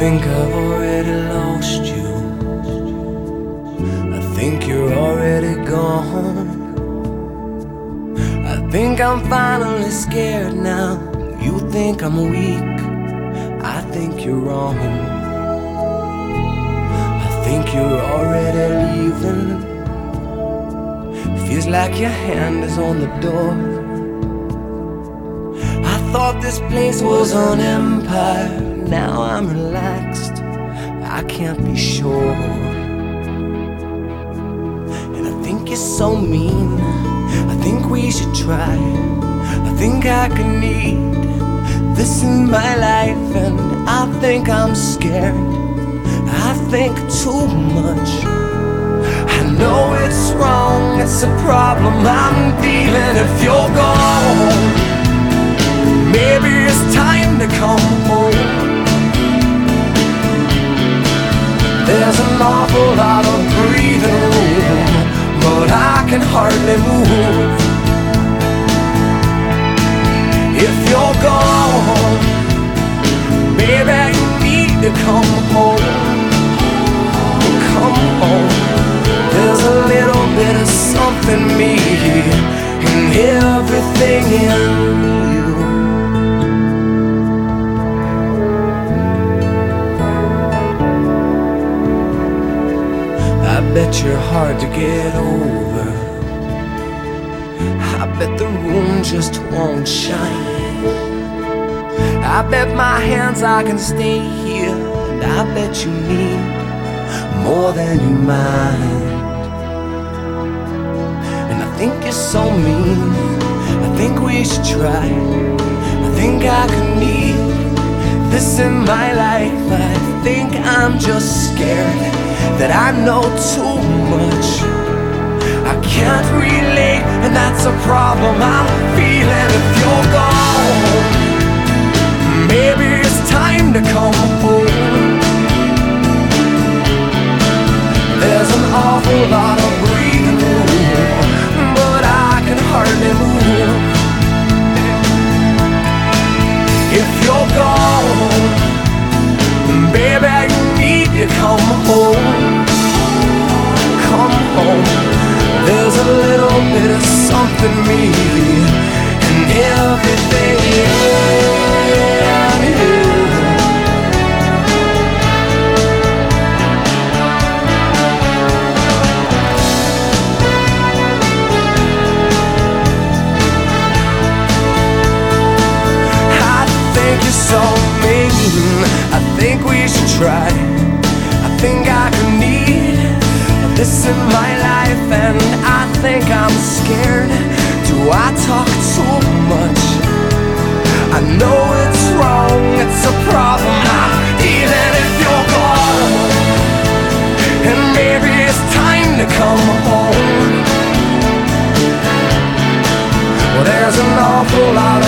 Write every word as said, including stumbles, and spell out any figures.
think I've already lost you. I think you're already gone. I think I'm finally scared now. You think I'm weak, I think you're wrong. I think you're already leaving. Feels like your hand is on the door. I thought this place was an empire. Now I'm relaxed, I can't be sure. And I think you're so mean, I think we should try. I think I can need this in my life. And I think I'm scared, I think too much. I know it's wrong, it's a problem I'm feeling. If you're gone, maybe it's time to come home. There's an awful lot of breathing room, but I can hardly move. If you're gone, maybe you need to come home. Come home. There's a little bit of something me and everything in you. I bet you're hard to get over. I bet the room just won't shine. I bet my hands I can stay here. And I bet you need more than you mind. And I think you're so mean, I think we should try. I think I could need this in my life. I think I'm just scared that I know too much. I can't relate, and that's a problem I'm feeling. If you're gone, maybe it's time to come home. There's an awful lot of breathing room, but I can hardly move. If you're gone, baby, you need to come home. Come home. There's a little bit of something me and everything in you. I think you're so mean, I think we should try. I think I can need this in my life. And I think I'm scared. Do I talk too much? I know it's wrong, it's a problem I'm feeling. If you're gone, and maybe it's time to come home. Well, there's an awful lot